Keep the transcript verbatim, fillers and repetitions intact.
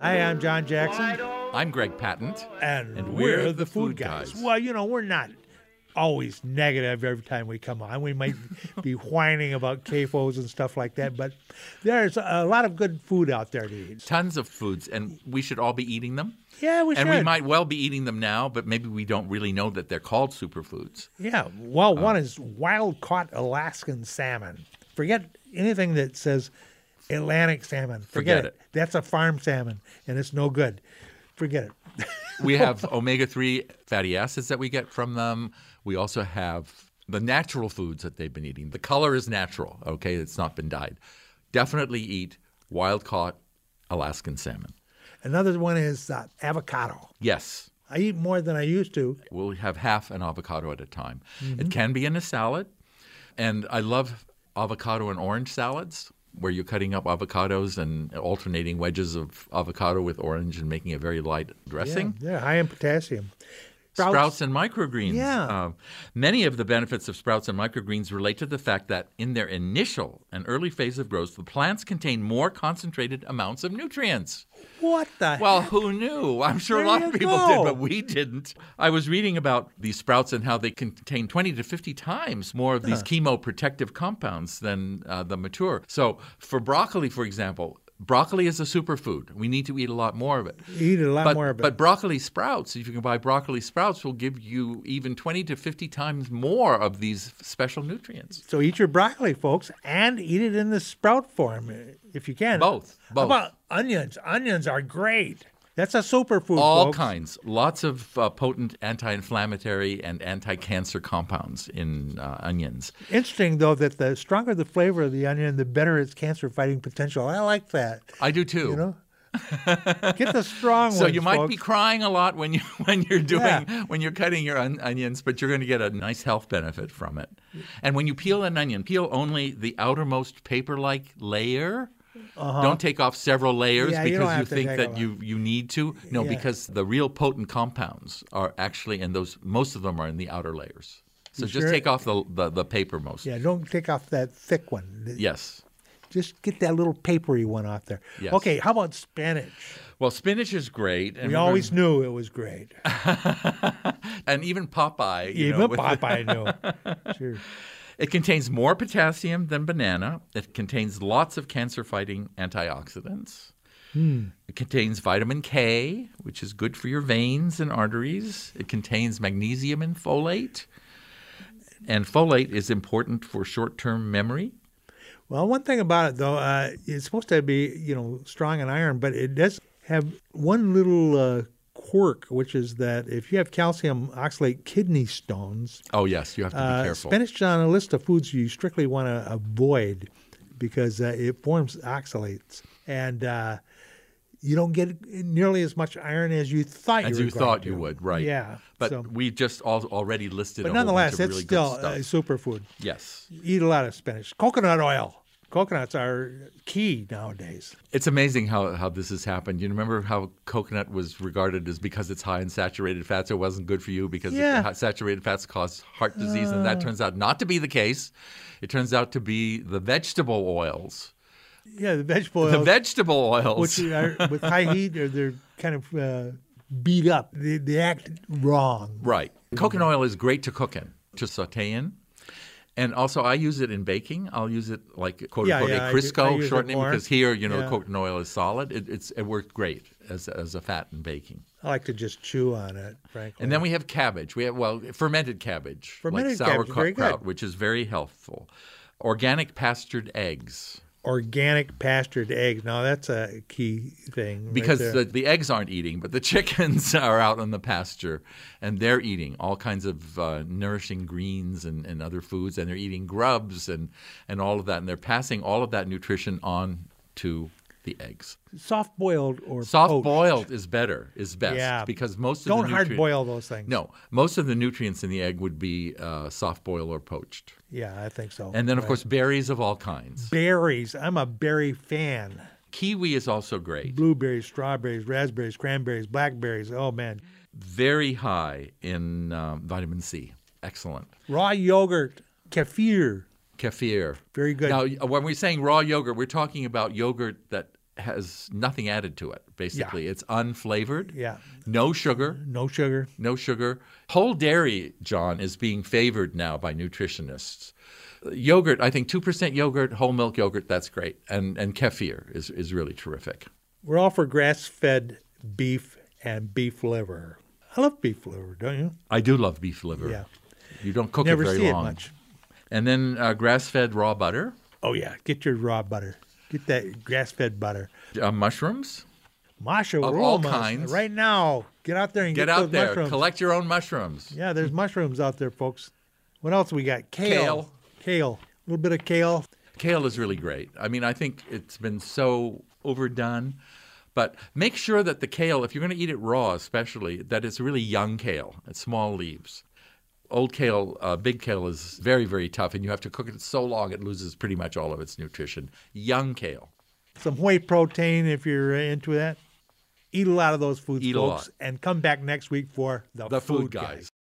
Hi, I'm John Jackson. I'm Greg Patent. And, and we're, we're the, the Food Food guys. Guys. Well, you know, we're not always negative every time we come on. We might be whining about C A F Os and stuff like that, but there's a lot of good food out there to eat. Tons of foods, and we should all be eating them. Yeah, we and should. we might well be eating them now, but maybe we don't really know that they're called superfoods. Yeah, well, Uh, one is wild-caught Alaskan salmon. Forget anything that says Atlantic salmon. Forget, Forget it. That's a farm salmon, and it's no good. Forget it. We have omega three fatty acids that we get from them. We also have the natural foods that they've been eating. The color is natural, okay? It's not been dyed. Definitely eat wild-caught Alaskan salmon. Another one is uh, avocado. Yes. I eat more than I used to. We'll have half an avocado at a time. Mm-hmm. It can be in a salad. And I love avocado and orange salads, where you're cutting up avocados and alternating wedges of avocado with orange and making a very light dressing. Yeah, yeah, high in potassium. Sprouts, Sprouts. and microgreens. Yeah. Uh, many of the benefits of sprouts and microgreens relate to the fact that in their initial and early phase of growth, the plants contain more concentrated amounts of nutrients. What the Well, heck? who knew? I'm sure There a lot you of people go. did, but we didn't. I was reading about these sprouts and how they contain twenty to fifty times more of these chemoprotective compounds than uh, the mature. So for broccoli, for example, broccoli is a superfood. We need to eat a lot more of it. Eat a lot But, more of it. but broccoli sprouts, if you can buy broccoli sprouts, will give you even twenty to fifty times more of these special nutrients. So eat your broccoli, folks, and eat it in the sprout form if you can. Both, both. How about onions? Onions are great. That's a superfood, All folks. kinds. Lots of uh, potent anti-inflammatory and anti-cancer compounds in uh, onions. Interesting, though, that the stronger the flavor of the onion, the better its cancer-fighting potential. I like that. I do too. You know, get the strong ones. So you might folks. be crying a lot when you when you're doing Yeah. when you're cutting your on- onions, but you're going to get a nice health benefit from it. And when you peel an onion, peel only the outermost paper-like layer. Uh-huh. Don't take off several layers Yeah, you don't because you, have to think take that off. you, you need to. No, Yeah. because the real potent compounds are actually in those. Most of them are in the outer layers. So You just sure? take off the, the the paper most. Yeah, don't take off that thick one. Yes. Just get that little papery one off there. Yes. Okay, how about spinach? Well, spinach is great. And We we're always gonna- knew it was great. and even Popeye. You Even know, with- Popeye knew. Sure. It contains more potassium than banana. It contains lots of cancer-fighting antioxidants. Hmm. It contains vitamin K, which is good for your veins and arteries. It contains magnesium and folate. And folate is important for short-term memory. Well, one thing about it, though, uh, it's supposed to be, you know, strong in iron, but it does have one little uh, quirk, which is that if you have calcium oxalate kidney stones, Oh, yes, you have to be uh, careful. spinach is on a list of foods you strictly want to avoid because uh, it forms oxalates. And uh, you don't get nearly as much iron as you thought As you were you going thought to. you would, right. Yeah. But so- we just all, already listed but a whole nonetheless, bunch of it's really still good a stuff. superfood. Yes. Eat a lot of spinach. Coconut oil. Coconuts are key nowadays. It's amazing how, how this has happened. You remember how coconut was regarded as because it's high in saturated fats, it wasn't good for you because Yeah. it- saturated fats cause heart disease, and that turns out not to be the case. It turns out to be the vegetable oils. Yeah, the vegetable The oils, vegetable oils. which are with high heat, or they're kind of uh, beat up. They, they act wrong. Right. Coconut oil is great to cook in, to saute in. And also, I use it in baking. I'll use it like quote Yeah, unquote yeah, I a do- I Crisco use it shortening more. because here, you know, Yeah. coconut oil is solid. It, it's it worked great as as a fat in baking. I like to just chew on it, frankly. And then we have cabbage. We have well fermented cabbage, Fermented like cabbage, very sauerkraut, good. which is very healthful. Organic pastured eggs. Organic pastured eggs. Now, that's a key thing. right Because there. the, the eggs aren't eating, but the chickens are out in the pasture, and they're eating all kinds of uh, nourishing greens and, and other foods, and they're eating grubs and, and all of that, and they're passing all of that nutrition on to the eggs. soft boiled or Soft poached. boiled is better, is best, Yeah. because most of Don't the hard nutrient- boil those things. No, most of the nutrients in the egg would be uh, soft boiled or poached. Yeah, I think so. And then, of Right. course, berries of all kinds. berries. I'm a berry fan. Kiwi is also great. Blueberries, strawberries, raspberries, cranberries, blackberries. Oh, man. Very high in um, vitamin C. Excellent. Raw yogurt, kefir. Kefir. Very good. Now, when we're saying raw yogurt, we're talking about yogurt that has nothing added to it, basically. Yeah. It's unflavored, Yeah. no sugar, No sugar. no sugar. Whole dairy, John, is being favored now by nutritionists. Yogurt, I think two percent yogurt, whole milk yogurt, that's great. And and kefir is, is really terrific. We're all for grass-fed beef and beef liver. I love beef liver, don't you? I do love beef liver. Yeah. You don't cook Never it very see long. it much. And then uh, grass-fed raw butter, Oh, yeah. Get your raw butter. Get that grass-fed butter. uh, mushrooms. Masha Of all aromas. kinds. Right now. Get out there and get, Get out those there. mushrooms. Collect your own mushrooms. Yeah, there's mushrooms out there, folks. What else we got? Kale. Kale. Kale. A little bit of kale. Kale is really great. I mean, I think it's been so overdone. But make sure that the kale, if you're going to eat it raw especially, that it's really young kale. It's small leaves. Old kale, uh, big kale is very, very tough, and you have to cook it so long it loses pretty much all of its nutrition. Young kale. Some whey protein if you're into that. Eat a lot of those foods, Eat a folks. lot. And come back next week for The, The Food Guy. Guys.